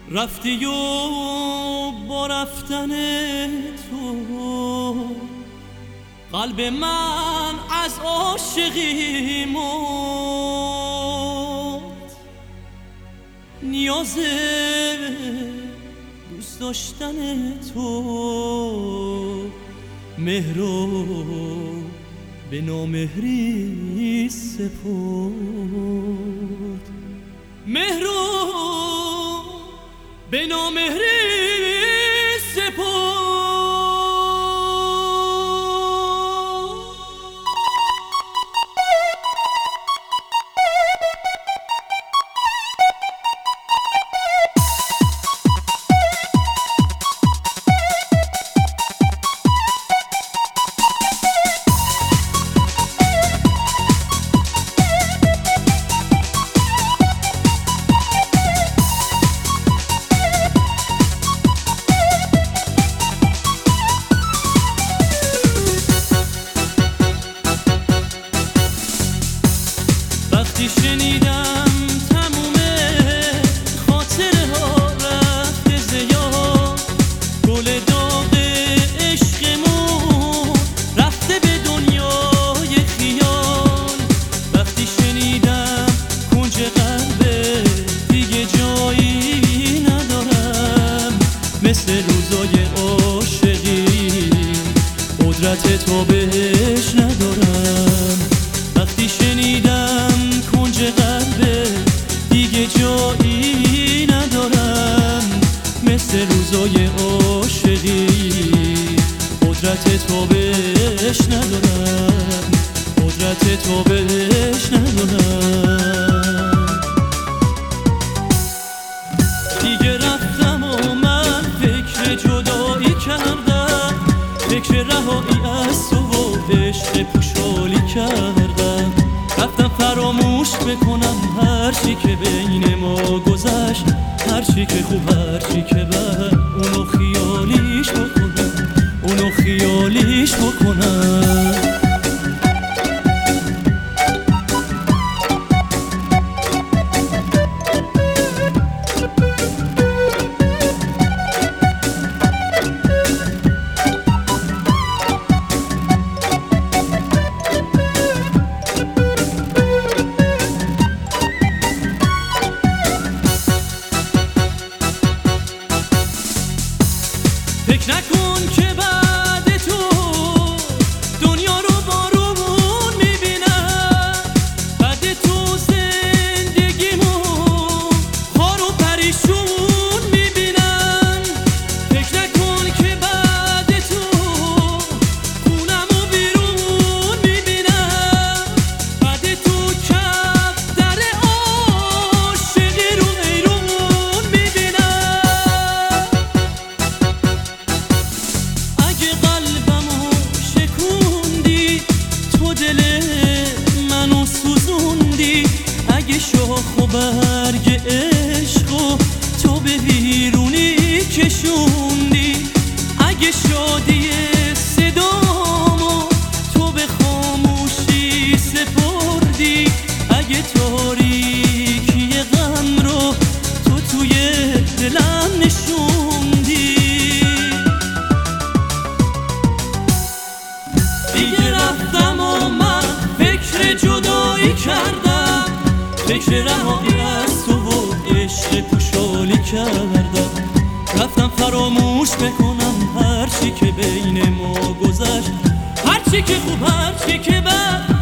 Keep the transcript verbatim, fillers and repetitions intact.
رفتی و با رفتن تو قلب من از عاشقی مرد. نیاز دوست داشتن تو مهرو به نامهری سپرد. مهرو به نامهری سپرد. وقتی شنیدم تموم خاطره ها رفته زیاد، گل داغ عشقمون رفته به دنیای خیال. وقتی شنیدم کنج قلبه دیگه جایی ندارم، مثل روزای عاشقی قدرت تو بهش ندارم. وقتی شنیدم کنج قلبه دیگه جایی ندارم، مثل روزای عاشقی قدرت تو بهش ندارم، قدرت تو بهش ندارم. دیگه رفتم و من فکر جدایی کردم، فکر رهایی از تو و عشق پوشالی کردم. رفتم فراموش بکنم هر چی که بین ما گذشت، هر چی که خوب هر چی که بد، اونو خیالیش بکنم، اونو خیالیش بکنم. فکر نکن که بعد تو دنیا رو بارون میبینم، بعد تو زندگیمون خار و پریشون میبینم. فکر نکن که بعد تو خونم و بیرون میبینم، بعد تو کف در عاشقی رو ایرون میبینم. اگه قلبمو شکوندی تو دل منو سوزوندی، اگه شاخ و برگ عشقو تو به بیرونی کشوندی، اگه شادی صدامو تو به خاموشی سپردی، اگه تاریکی غم رو تو توی دلم نشوندی. دیگه رفتم و من فکر جدایی کردم، فکر رهایی از تو و عشق پوشالی کردم. رفتم فراموش بکنم هر چی که بین ما گذشت، هر چی که خوب هر چی که بد،